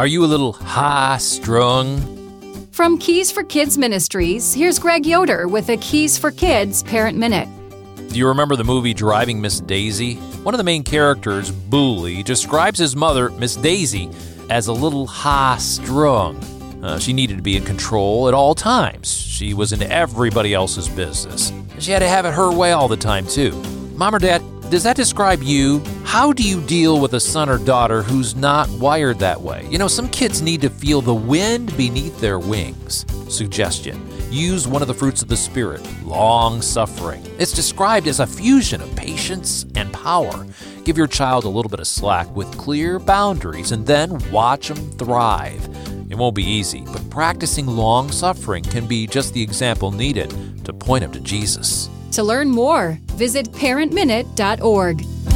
Are you a little high-strung? From Keys for Kids Ministries, here's Greg Yoder with a Keys for Kids Parent Minute. Do you remember the movie Driving Miss Daisy? One of the main characters, Booley, describes his mother, Miss Daisy, as a little high-strung. She needed to be in control at all times. She was into everybody else's business. She had to have it her way all the time, too. Mom or Dad, does that describe you? How do you deal with a son or daughter who's not wired that way? You know, some kids need to feel the wind beneath their wings. Suggestion: use one of the fruits of the Spirit, long-suffering. It's described as a fusion of patience and power. Give your child a little bit of slack with clear boundaries and then watch them thrive. It won't be easy, but practicing long-suffering can be just the example needed to point them to Jesus. To learn more, visit parentminute.org.